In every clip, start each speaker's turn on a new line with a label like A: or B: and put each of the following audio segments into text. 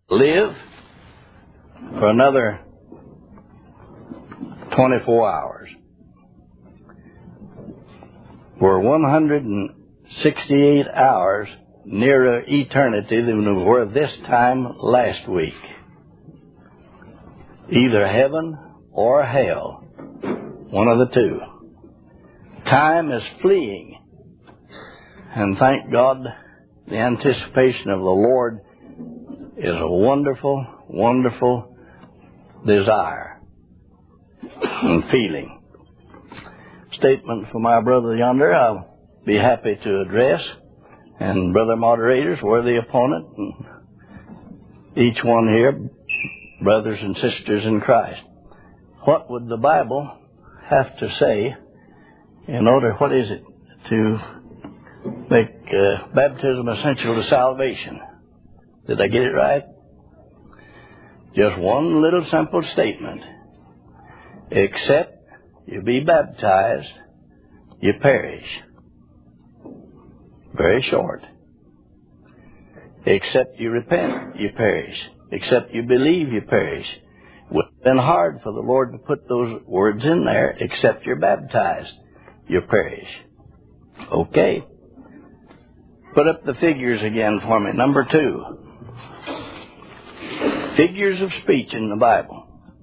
A: live for another 24 hours. We're 168 hours nearer eternity than we were this time last week. Either heaven or hell, one of the two. Time is fleeing, and thank God the anticipation of the Lord is a wonderful, wonderful desire and feeling. Statement from my brother yonder I'll be happy to address, and brother moderators, worthy opponent, and each one here, brothers and sisters in Christ. What would the Bible have to say in order, what is it, to make baptism essential to salvation? Did I get it right? Just one little simple statement. Except you be baptized, you perish. Very short. Except you repent, you perish. Except you believe, you perish. It would have been hard for the Lord to put those words in there. Except you're baptized, you perish. Okay. Put up the figures again for me. Number 2. Figures of speech in the Bible.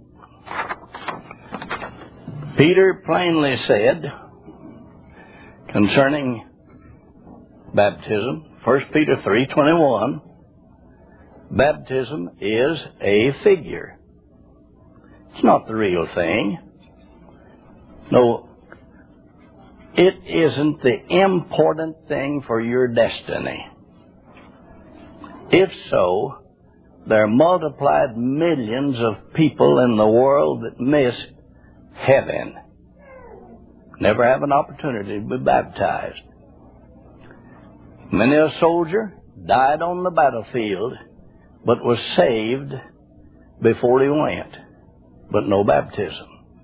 A: Peter plainly said concerning baptism, 1 Peter 3:21, baptism is a figure. It's not the real thing. No, it isn't the important thing for your destiny. If so, there are multiplied millions of people in the world that miss heaven. Never have an opportunity to be baptized. Many a soldier died on the battlefield, but was saved before he went, but no baptism.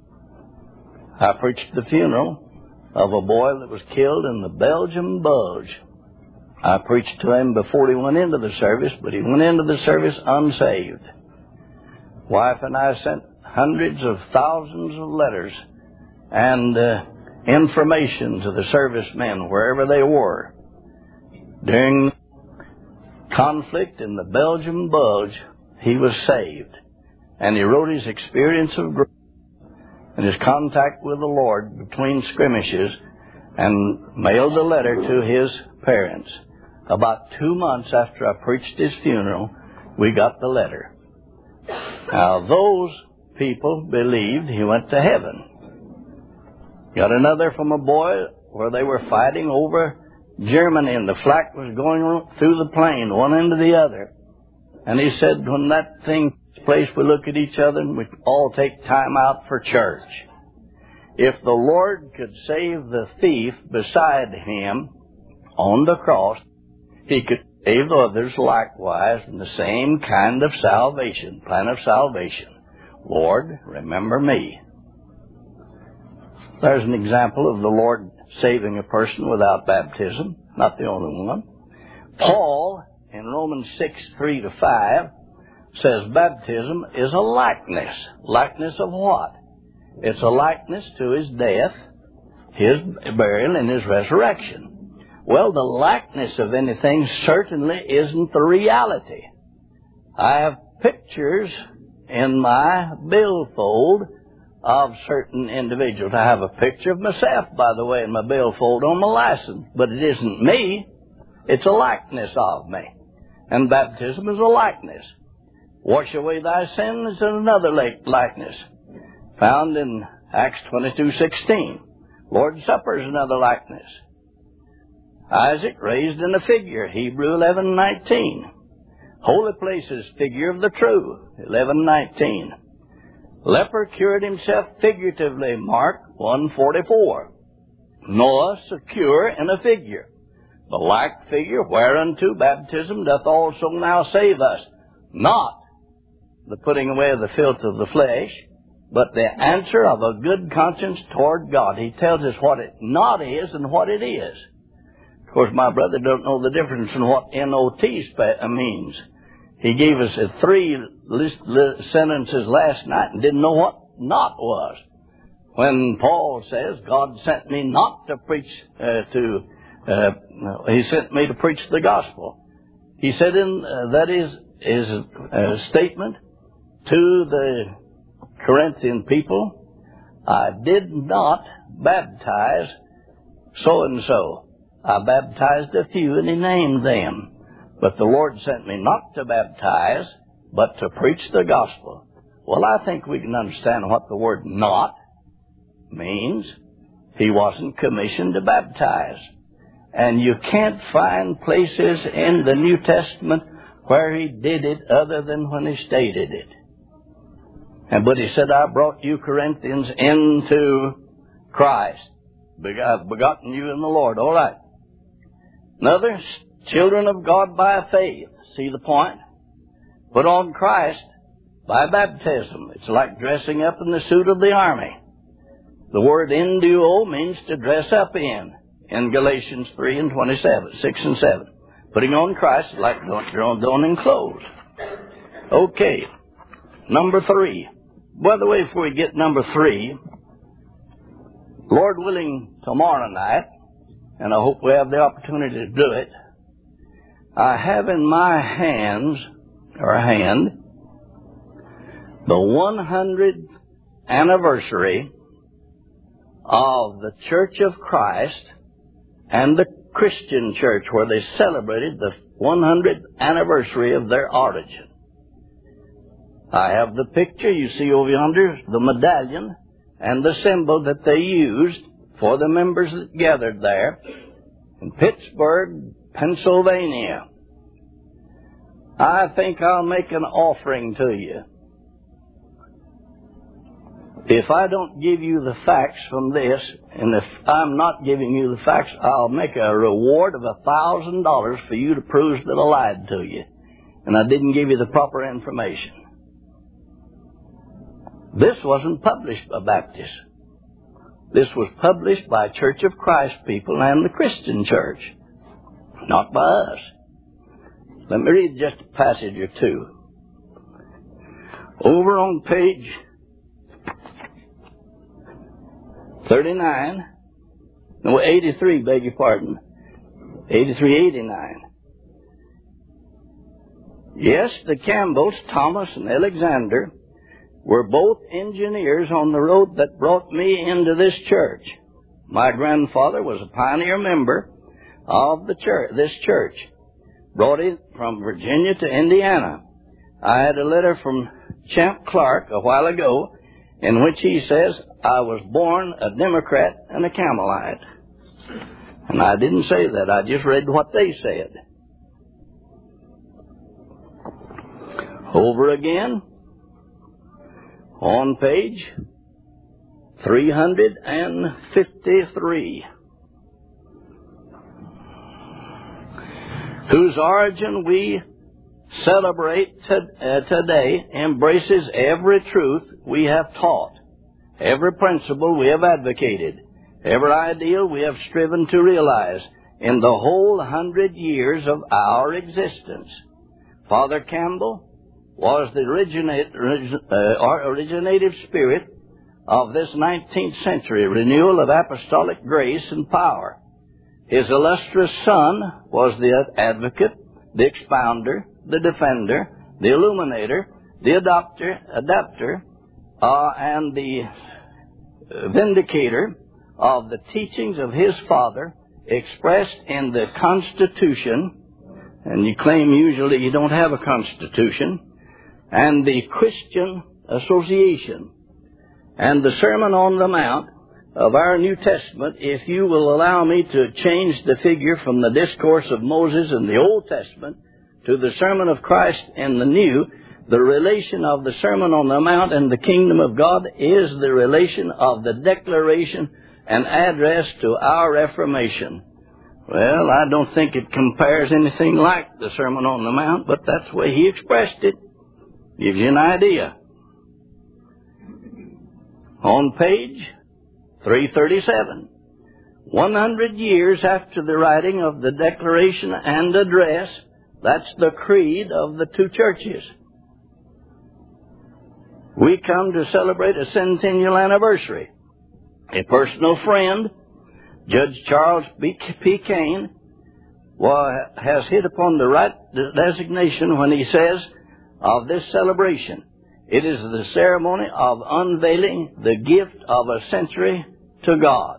A: I preached the funeral of a boy that was killed in the Belgium Bulge. I preached to him before he went into the service, but he went into the service unsaved. Wife and I sent hundreds of thousands of letters and information to the servicemen wherever they were. During conflict in the Belgium Bulge, he was saved. And he wrote his experience of grace and his contact with the Lord between skirmishes and mailed the letter to his parents. About 2 months after I preached his funeral, we got the letter. Now, those people believed he went to heaven. Got another from a boy where they were fighting over Germany, and the flak was going through the plane, one end to the other. And he said, when that thing takes place, we look at each other and we all take time out for church. If the Lord could save the thief beside him on the cross, he could save others likewise in the same kind of salvation, plan of salvation. Lord, remember me. There's an example of the Lord saving a person without baptism, not the only one. Paul, in Romans 6:3-5, says baptism is a likeness. Likeness of what? It's a likeness to his death, his burial, and his resurrection. Well, the likeness of anything certainly isn't the reality. I have pictures in my billfold of certain individuals. I have a picture of myself, by the way, in my billfold on my license. But it isn't me. It's a likeness of me. And baptism is a likeness. Wash away thy sins is another likeness, found in Acts 22:16. Lord's Supper is another likeness. Isaac raised in a figure, Hebrew 11:19. Holy places, figure of the true, 11:19. Leper cured himself figuratively, Mark 1:44. Noah secure in a figure. The like figure whereunto baptism doth also now save us. Not the putting away of the filth of the flesh, but the answer of a good conscience toward God. He tells us what it not is and what it is. Of course, my brother don't know the difference in what N-O-T means. He gave us three sentences last night and didn't know what not was. When Paul says, God sent me not to preach He sent me to preach the gospel. He said that is his statement to the Corinthian people, I did not baptize so-and-so. I baptized a few, and he named them. But the Lord sent me not to baptize, but to preach the gospel. Well, I think we can understand what the word not means. He wasn't commissioned to baptize. And you can't find places in the New Testament where he did it other than when he stated it. But he said, I brought you Corinthians into Christ. I've begotten you in the Lord. All right. Another, children of God by faith. See the point? Put on Christ by baptism. It's like dressing up in the suit of the army. The word enduo means to dress up in Galatians 3 and 27, 6 and 7. Putting on Christ is like donning clothes. Okay. Number 3. By the way, before we get number 3, Lord willing, tomorrow night, and I hope we have the opportunity to do it, I have in my hand, the 100th anniversary of the Church of Christ and the Christian Church, where they celebrated the 100th anniversary of their origin. I have the picture you see over yonder, the medallion, and the symbol that they used for the members that gathered there in Pittsburgh, Pennsylvania. I think I'll make an offering to you. If I don't give you the facts from this, and if I'm not giving you the facts, I'll make a reward of $1,000 for you to prove that I lied to you, and I didn't give you the proper information. This wasn't published by Baptists. This was published by Church of Christ people and the Christian Church, not by us. Let me read just a passage or two. Over on page 83, beg your pardon. 89. Yes, the Campbells, Thomas and Alexander, were both engineers on the road that brought me into this church. My grandfather was a pioneer member of this church. Brought it from Virginia to Indiana. I had a letter from Champ Clark a while ago in which he says, I was born a Democrat and a Campbellite. And I didn't say that. I just read what they said. Over again, on page 353, whose origin we celebrate today embraces every truth we have taught, every principle we have advocated, every ideal we have striven to realize in the whole 100 years of our existence. Father Campbell was the originative spirit of this 19th century renewal of apostolic grace and power. His illustrious son was the advocate, the expounder, the defender, the illuminator, the adapter, and the vindicator of the teachings of his father expressed in the Constitution, and you claim usually you don't have a Constitution, and the Christian Association, and the Sermon on the Mount of our New Testament, if you will allow me to change the figure from the discourse of Moses in the Old Testament to the Sermon of Christ in the New, the relation of the Sermon on the Mount and the Kingdom of God is the relation of the declaration and address to our Reformation. Well, I don't think it compares anything like the Sermon on the Mount, but that's the way he expressed it. Gives you an idea. On page 337, 100 years after the writing of the Declaration and Address, That's the creed of the two churches. We come to celebrate a centennial anniversary. A personal friend, Judge Charles P. Kane, has hit upon the right designation when he says of this celebration, it is the ceremony of unveiling the gift of a century to God.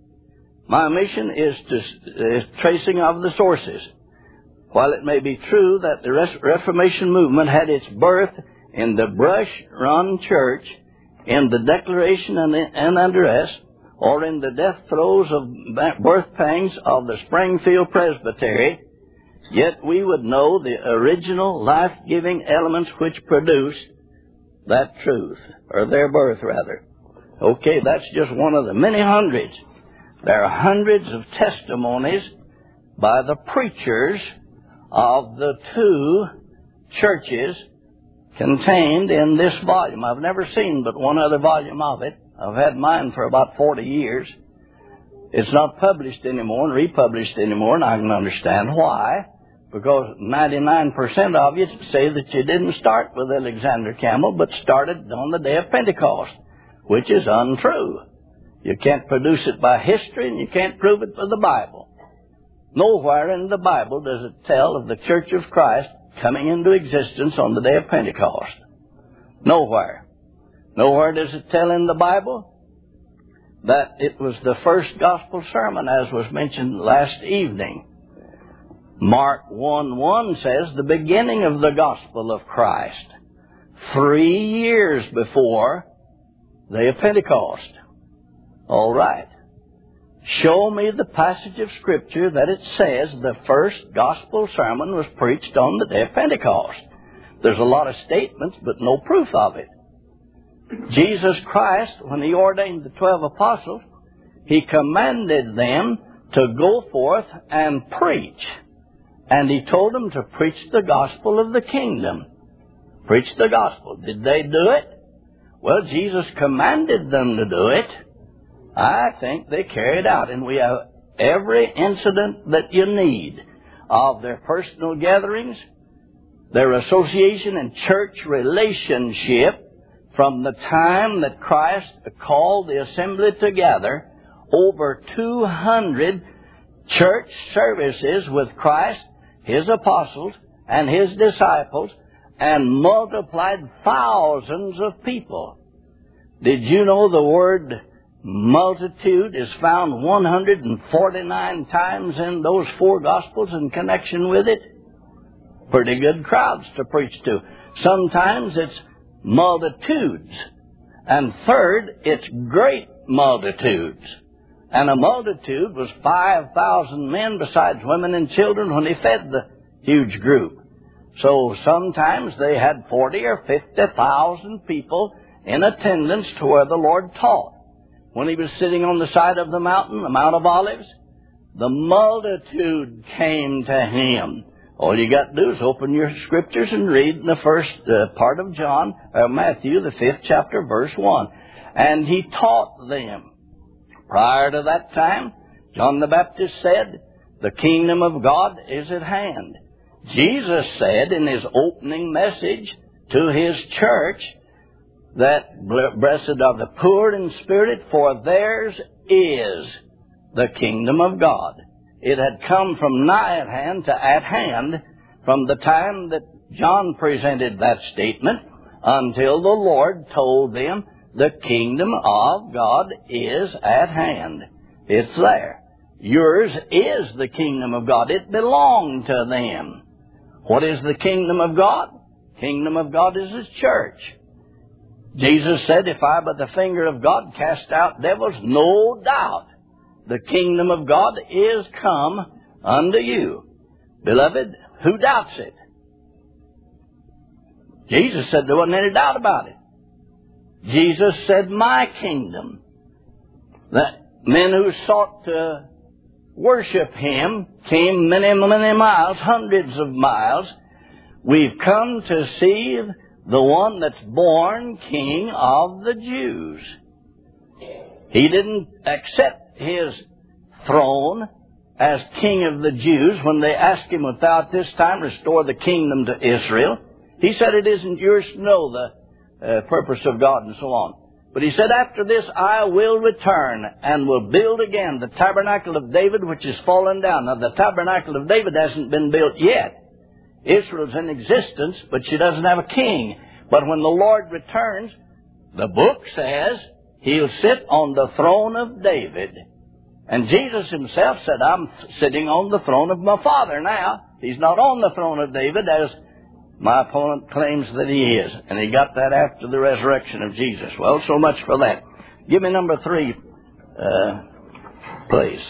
A: My mission is tracing of the sources. While it may be true that the Reformation movement had its birth in the Brush Run Church, in the Declaration and Address, or in the death throes of birth pangs of the Springfield Presbytery, yet we would know the original life-giving elements which produced that truth, or their birth, rather. Okay, that's just one of the many hundreds. There are hundreds of testimonies by the preachers of the two churches contained in this volume. I've never seen but one other volume of it. I've had mine for about 40 years. It's not published anymore and republished anymore, and I can understand why. Because 99% of you say that you didn't start with Alexander Campbell, but started on the day of Pentecost, which is untrue. You can't produce it by history, and you can't prove it by the Bible. Nowhere in the Bible does it tell of the Church of Christ coming into existence on the day of Pentecost. Nowhere. Nowhere does it tell in the Bible that it was the first gospel sermon, as was mentioned last evening. Mark 1:1 says the beginning of the gospel of Christ, 3 years before the day of Pentecost. All right. Show me the passage of Scripture that it says the first gospel sermon was preached on the day of Pentecost. There's a lot of statements, but no proof of it. Jesus Christ, when He ordained the 12 apostles, He commanded them to go forth and preach. And He told them to preach the gospel of the kingdom. Preach the gospel. Did they do it? Well, Jesus commanded them to do it. I think they carried out. And we have every incident that you need of their personal gatherings, their association and church relationship from the time that Christ called the assembly together. Over 200 church services with Christ, His apostles, and His disciples, and multiplied thousands of people. Did you know the word multitude is found 149 times in those 4 Gospels in connection with it? Pretty good crowds to preach to. Sometimes it's multitudes. And third, it's great multitudes. And a multitude was 5,000 men besides women and children when He fed the huge group. So sometimes they had 40 or 50,000 people in attendance to where the Lord taught. When He was sitting on the side of the mountain, the Mount of Olives, the multitude came to Him. All you got to do is open your scriptures and read the first part of Matthew, the 5th chapter, verse 1. And He taught them. Prior to that time, John the Baptist said, the kingdom of God is at hand. Jesus said in His opening message to His church that blessed are the poor in spirit, for theirs is the kingdom of God. It had come from nigh at hand to at hand from the time that John presented that statement until the Lord told them the kingdom of God is at hand. It's there. Yours is the kingdom of God. It belonged to them. What is the kingdom of God? Kingdom of God is His church. Jesus said, if I by the finger of God cast out devils, no doubt the kingdom of God is come unto you. Beloved, who doubts it? Jesus said there wasn't any doubt about it. Jesus said, my kingdom. That men who sought to worship Him came many, many miles, hundreds of miles. We've come to see the one that's born King of the Jews. He didn't accept His throne as King of the Jews when they asked him, "Wilt thou at this time restore the kingdom to Israel?" He said, "It isn't yours to know the purpose of God," and so on. But he said, "After this I will return and will build again the tabernacle of David, which is fallen down." Now, the tabernacle of David hasn't been built yet. Israel's in existence, but she doesn't have a king. But when the Lord returns, the book says he'll sit on the throne of David. And Jesus himself said, "I'm sitting on the throne of my Father now." He's not on the throne of David, as my opponent claims that he is. And he got that after the resurrection of Jesus. Well, so much for that. Give me number 3, please.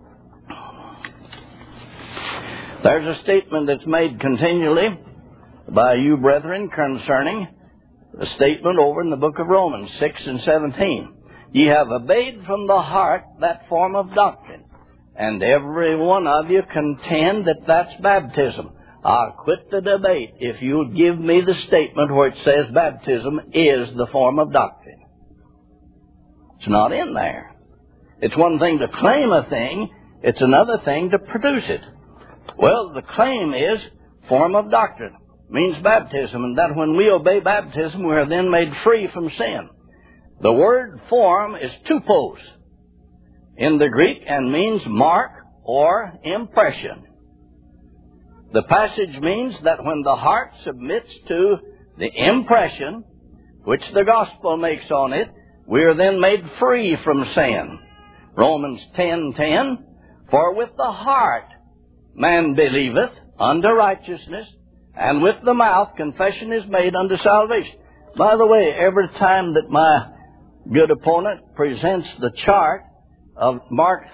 A: There's a statement that's made continually by you brethren concerning a statement over in the book of Romans 6 and 17. "Ye have obeyed from the heart that form of doctrine." And every one of you contend that that's baptism. I'll quit the debate if you'll give me the statement where it says baptism is the form of doctrine. It's not in there. It's one thing to claim a thing. It's another thing to produce it. Well, the claim is form of doctrine. Means baptism, and that when we obey baptism, we are then made free from sin. The word form is tupos in the Greek and means mark or impression. The passage means that when the heart submits to the impression which the gospel makes on it, we are then made free from sin. Romans 10:10, "For with the heart man believeth unto righteousness, and with the mouth confession is made unto salvation." By the way, every time that my good opponent presents the chart of Mark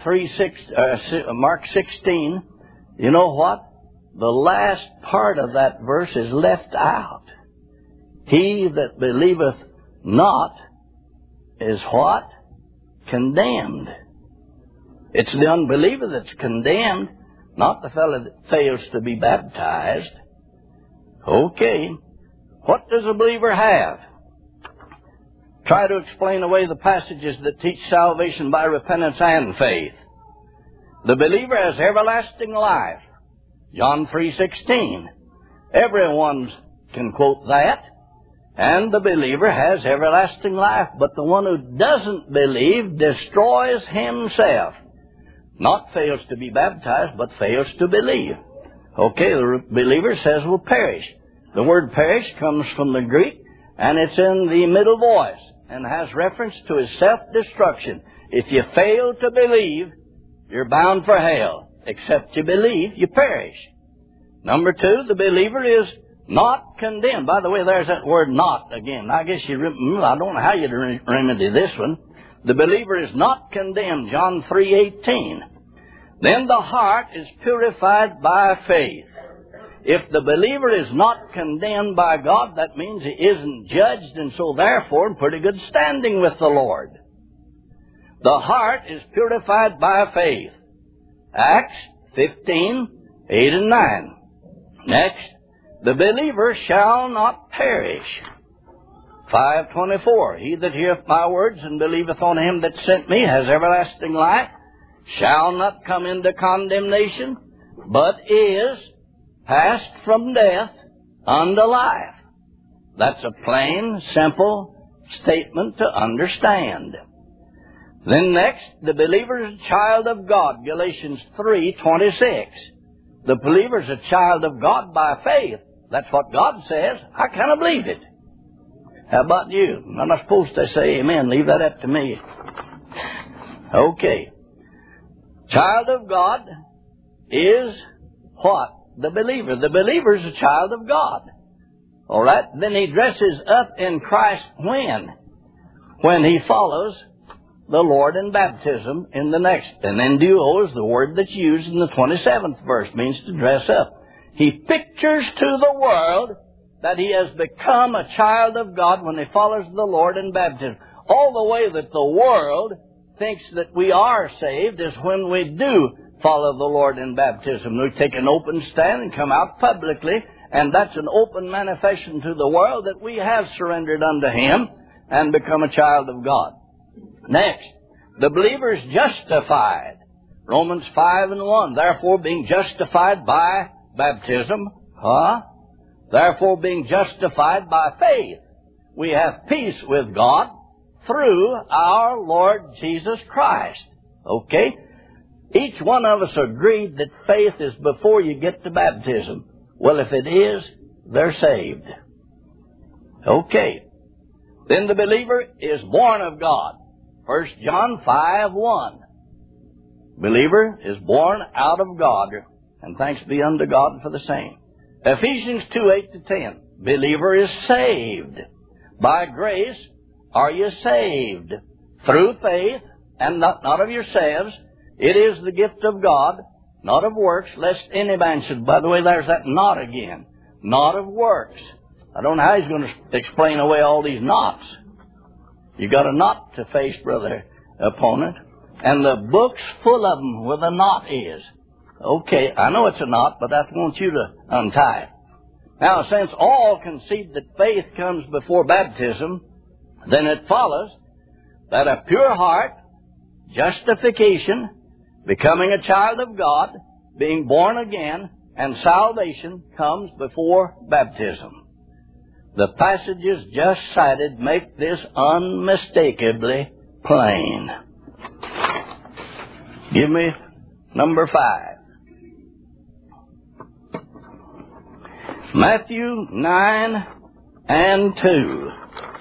A: 16, you know what? The last part of that verse is left out. "He that believeth not is" what? Condemned. It's the unbeliever that's condemned, not the fellow that fails to be baptized. Okay. What does a believer have? Try to explain away the passages that teach salvation by repentance and faith. The believer has everlasting life. John 3:16. Everyone can quote that. And the believer has everlasting life. But the one who doesn't believe destroys himself. Not fails to be baptized, but fails to believe. Okay, the believer says will perish. The word perish comes from the Greek, and it's in the middle voice, and has reference to his self-destruction. If you fail to believe, you're bound for hell. Except you believe, you perish. Number 2, the believer is not condemned. By the way, there's that word "not" again. I guess I don't know how you'd remedy this one. The believer is not condemned, John 3:18. Then the heart is purified by faith. If the believer is not condemned by God, that means he isn't judged, and so therefore in pretty good standing with the Lord. The heart is purified by faith. Acts 15:8 and 9. Next, the believer shall not perish. 5:24. "He that heareth my words and believeth on him that sent me has everlasting life, shall not come into condemnation, but is passed from death unto life." That's a plain, simple statement to understand. Then next, the believer is a child of God. Galatians 3:26. The believer is a child of God by faith. That's what God says. I kind of believe it. How about you? I'm not supposed to say amen. Leave that up to me. Okay. Child of God is what? The believer. The believer is a child of God. All right? Then he dresses up in Christ when? When he follows the Lord in baptism in the next. And enduo is the word that's used in the 27th verse, means to dress up. He pictures to the world that he has become a child of God when he follows the Lord in baptism. All the way that the world thinks that we are saved is when we do follow the Lord in baptism. We take an open stand and come out publicly, and that's an open manifestation to the world that we have surrendered unto him and become a child of God. Next, the believer is justified. Romans 5:1. Therefore, being justified by baptism, therefore, being justified by faith, we have peace with God through our Lord Jesus Christ. Okay? Each one of us agreed that faith is before you get to baptism. Well, if it is, they're saved. Okay. Then the believer is born of God. 1 John 5:1. Believer is born out of God, and thanks be unto God for the same. Ephesians 2:8-10. Believer is saved. By grace are you saved, through faith, and not of yourselves. It is the gift of God, not of works, lest any man should. By the way, there's that not again. Not of works. I don't know how he's going to explain away all these nots. You got a knot to face, brother opponent. And the book's full of them where the knot is. Okay, I know it's a knot, but I want you to untie it. Now, since all concede that faith comes before baptism, then it follows that a pure heart, justification, becoming a child of God, being born again, and salvation comes before baptism. The passages just cited make this unmistakably plain. Give me number 5. Matthew 9:2.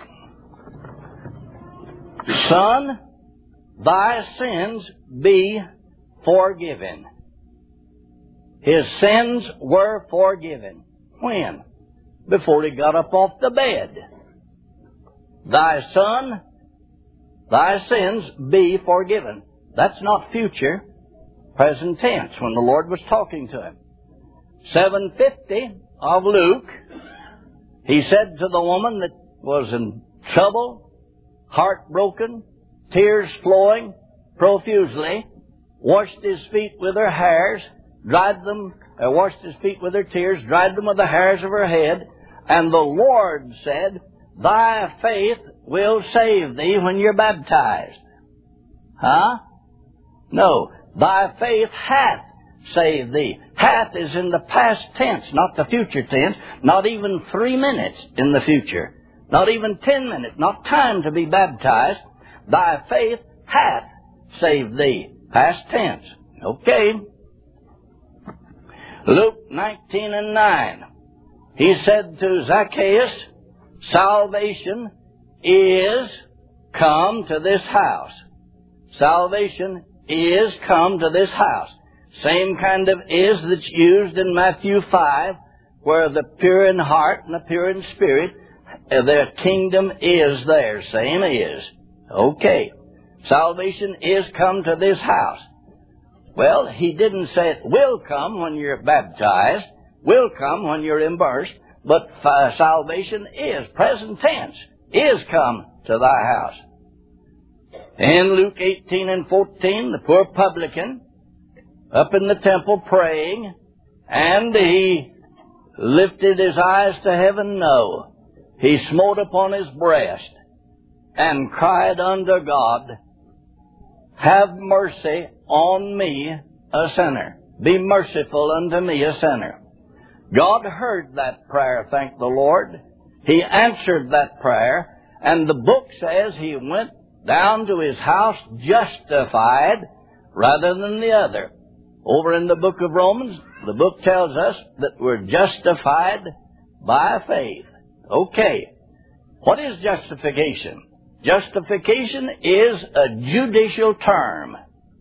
A: Son, thy sins be forgiven. His sins were forgiven. When? Before he got up off the bed. Thy son, thy sins be forgiven. That's not future, present tense, when the Lord was talking to him. 7:50 of Luke, he said to the woman that was in trouble, heartbroken, tears flowing profusely, washed his feet with her hairs, washed his feet with her tears, dried them with the hairs of her head, and the Lord said, thy faith will save thee when you're baptized. No, thy faith hath saved thee. Hath is in the past tense, not the future tense, not even 3 minutes in the future, not even 10 minutes, not time to be baptized. Thy faith hath saved thee. Past tense. Okay. Luke 19:9. He said to Zacchaeus, salvation is come to this house. Salvation is come to this house. Same kind of is that's used in Matthew 5, where the pure in heart and the pure in spirit, their kingdom is there. Same is. Okay. Salvation is come to this house. Well, he didn't say it will come when you're baptized, will come when you're immersed, but salvation is, present tense, is come to thy house. In Luke 18:14, the poor publican up in the temple praying, and he lifted his eyes to heaven, no. He smote upon his breast and cried unto God, have mercy on me, a sinner. Be merciful unto me, a sinner. God heard that prayer, thank the Lord. He answered that prayer, and the book says he went down to his house justified rather than the other. Over in the book of Romans, the book tells us that we're justified by faith. Okay. What is justification? Justification is a judicial term.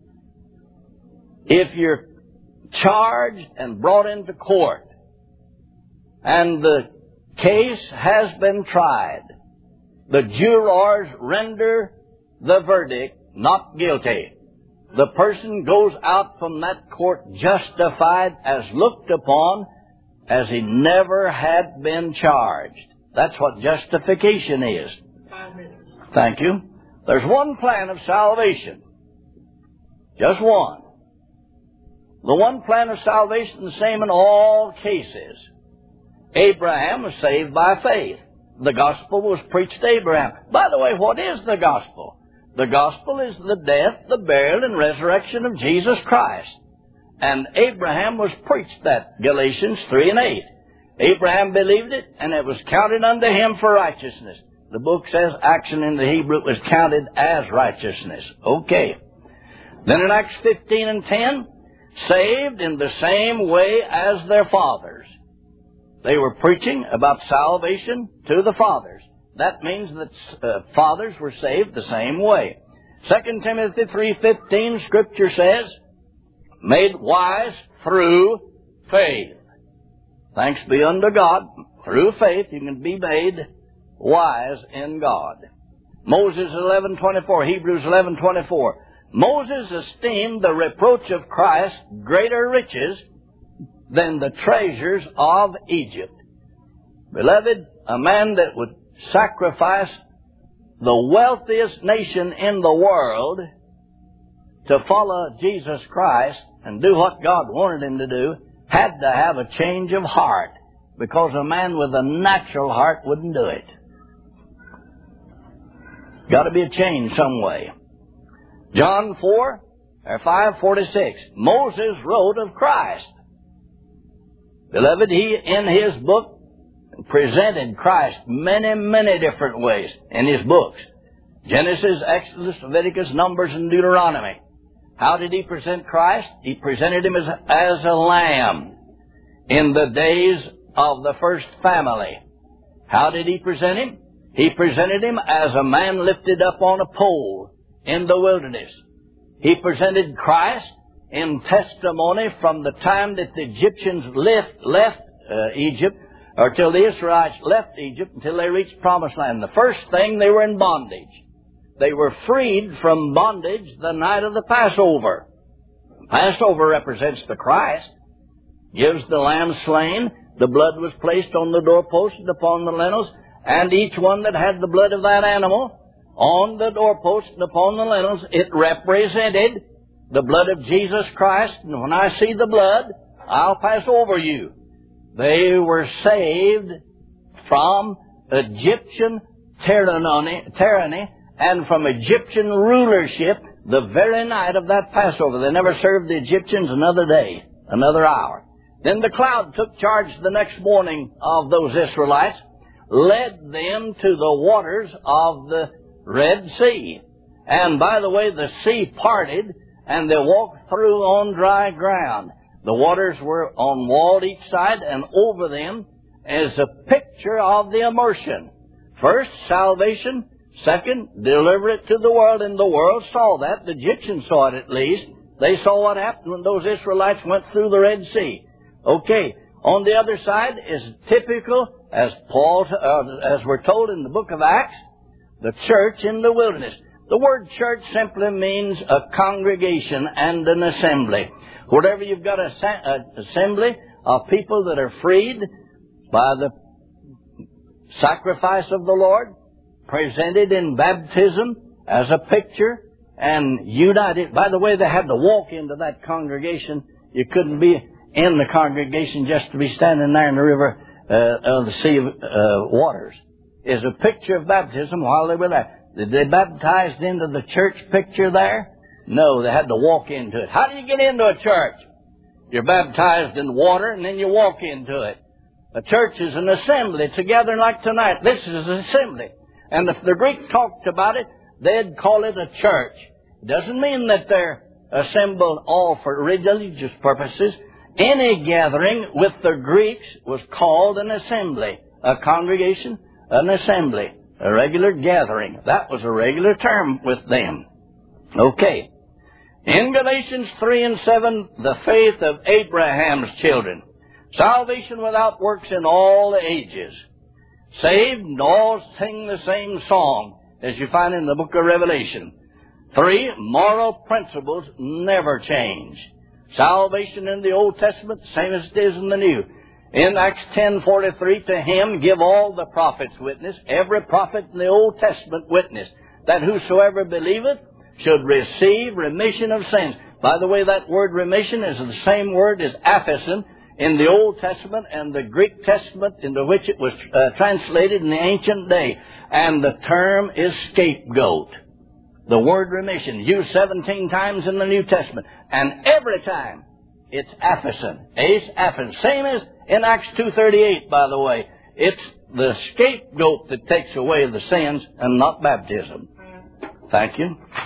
A: If you're charged and brought into court, and the case has been tried, the jurors render the verdict not guilty. The person goes out from that court justified, as looked upon as he never had been charged. That's what justification is.
B: 5 minutes.
A: Thank you. There's one plan of salvation. Just one. The one plan of salvation is the same in all cases. Abraham was saved by faith. The gospel was preached to Abraham. By the way, what is the gospel? The gospel is the death, the burial, and resurrection of Jesus Christ. And Abraham was preached that, Galatians 3 and 8. Abraham believed it, and it was counted unto him for righteousness. The book says action in the Hebrew was counted as righteousness. Okay. Then in Acts 15 and 10, saved in the same way as their fathers. They were preaching about salvation to the fathers. That means that fathers were saved the same way. 2 Timothy 3:15, Scripture says, made wise through faith. Thanks be unto God. Through faith you can be made wise in God. Moses 11:24, Hebrews 11:24. Moses esteemed the reproach of Christ greater riches than the treasures of Egypt. Beloved, a man that would sacrifice the wealthiest nation in the world to follow Jesus Christ and do what God wanted him to do had to have a change of heart, because a man with a natural heart wouldn't do it. Got to be a change some way. John 5:46. Moses wrote of Christ. Beloved, he in his book presented Christ many, many different ways in his books. Genesis, Exodus, Leviticus, Numbers, and Deuteronomy. How did he present Christ? He presented him as a lamb in the days of the first family. How did he present him? He presented him as a man lifted up on a pole in the wilderness. He presented Christ in testimony from the time that the Egyptians left Egypt, or till the Israelites left Egypt until they reached Promised Land. The first thing, they were in bondage. They were freed from bondage the night of the Passover. Passover represents the Christ. Gives the lamb slain. The blood was placed on the doorposts and upon the lintels, and each one that had the blood of that animal on the doorposts and upon the lintels, it represented the blood of Jesus Christ. And when I see the blood, I'll pass over you. They were saved from Egyptian tyranny and from Egyptian rulership the very night of that Passover. They never served the Egyptians another day, another hour. Then the cloud took charge the next morning of those Israelites, led them to the waters of the Red Sea. And by the way, the sea parted and they walked through on dry ground. The waters were on wall each side, and over them is a picture of the immersion. First, salvation. Second, deliver it to the world, and the world saw that. The Egyptians saw it at least. They saw what happened when those Israelites went through the Red Sea. Okay, on the other side is typical, as we're told in the book of Acts, the church in the wilderness. The word church simply means a congregation and an assembly. Wherever you've got an assembly of people that are freed by the sacrifice of the Lord, presented in baptism as a picture, and united. By the way, they had to walk into that congregation. You couldn't be in the congregation just to be standing there in the river of the sea of waters. Is a picture of baptism while they were there. Did they baptized into the church picture there? No, they had to walk into it. How do you get into a church? You're baptized in water and then you walk into it. A church is an assembly together like tonight. This is an assembly. And if the Greek talked about it, they'd call it a church. It doesn't mean that they're assembled all for religious purposes. Any gathering with the Greeks was called an assembly. A congregation, an assembly. A regular gathering. That was a regular term with them. Okay. In Galatians 3 and 7, the faith of Abraham's children. Salvation without works in all the ages. Saved and all sing the same song as you find in the book of Revelation. 3, moral principles never change. Salvation in the Old Testament, same as it is in the New. In Acts 10:43, to him give all the prophets witness, every prophet in the Old Testament witness, that whosoever believeth should receive remission of sins. By the way, that word remission is the same word as aphesin in the Old Testament and the Greek Testament into which it was translated in the ancient day. And the term is scapegoat. The word remission, used 17 times in the New Testament. And every time, it's aphesin. Ace aphesin. Same as in Acts 2:38, by the way. It's the scapegoat that takes away the sins and not baptism. Thank you.